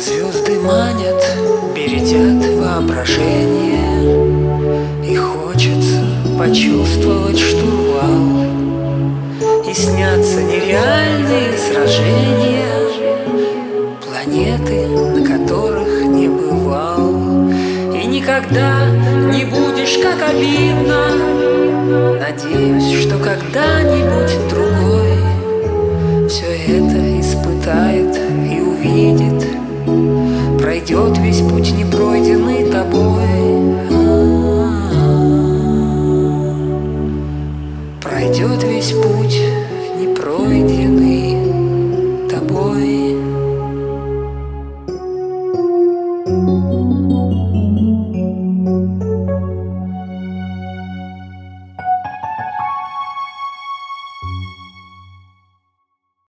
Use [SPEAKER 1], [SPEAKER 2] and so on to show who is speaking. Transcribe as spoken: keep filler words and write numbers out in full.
[SPEAKER 1] Звезды манят, бередят воображение, и хочется почувствовать штурвал, и снятся нереальные сражения, планеты, на которых не бывал. И никогда не будешь, как обидно. Надеюсь, что когда-нибудь другой все это испытает и увидит, пройдет весь путь непройденный